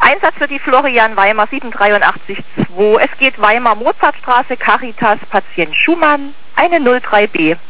Einsatz für die Florian Weimar 7882. Es geht Weimar Mozartstraße, Caritas, Patient Schumann, eine 03B.